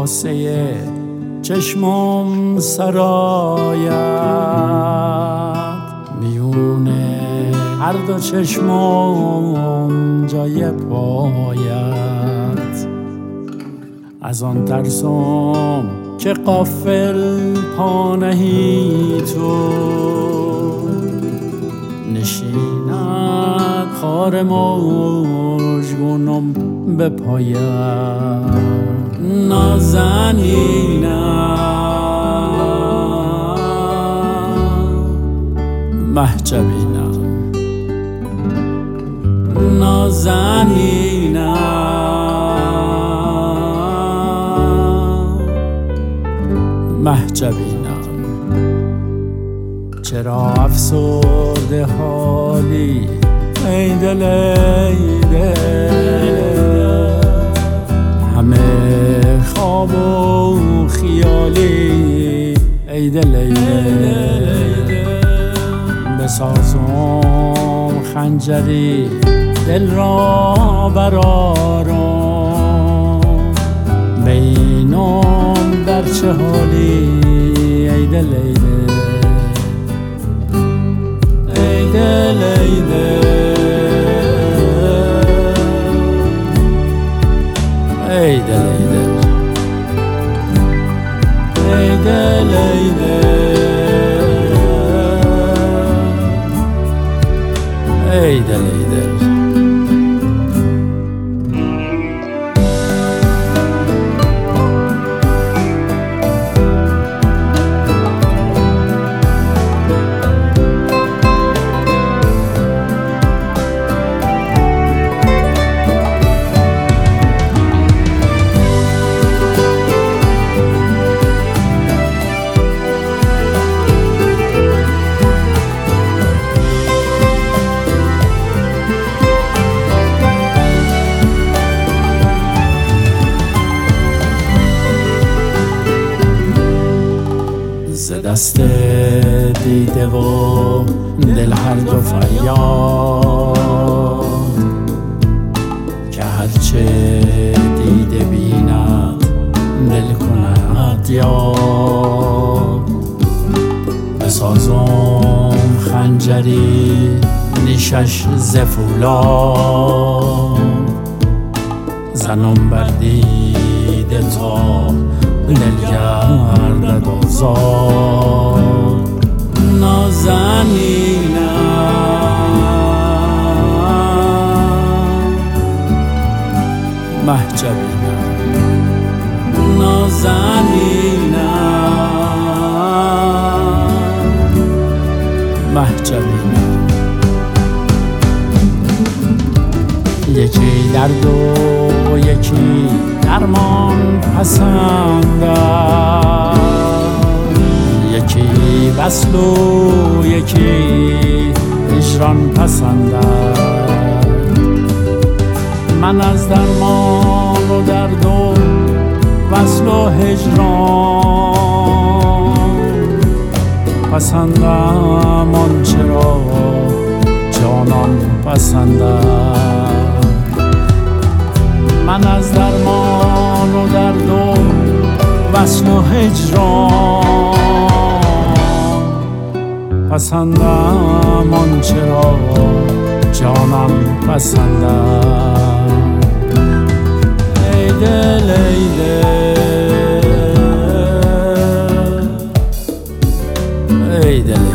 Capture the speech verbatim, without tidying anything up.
کاسه چشمم سرایت، میونه هر دو چشمم جای پایت. از آن ترسم که غافل پا نهی تو، نشیند خار مژگونم به پایت. نازنینم محجبینم، نازنینم محجبینم. چرا افسرده حالی ای دل ای دل، همه خواب و خیالی ای دل ای دل. بسازم خنجری دل را برارم، بینم در چه حالی ای دل ای دل. ای دل ای دل، ای دل ای دل، ای دل ای دل، ای دل ای دل. ز دست دیده و دل هر دو فریاد، که هرچه دیده بیند دل کند یاد. بسازم خنجری نیشش ز فولاد، زنم بر دیده تا دل گردد آزاد. نازنینم محجبینم، نازنینم محجبینم. یکی درد و یکی درمان پسندم، یکی وصل و یکی هجران پسندم. من از درمان و درد و وصل و هجران پسندم آنچه را جانان پسندم. من از درمان و درد و وصل و هجران پسندم آنچه را جانان پسندم. ای دل ای دل، ای دل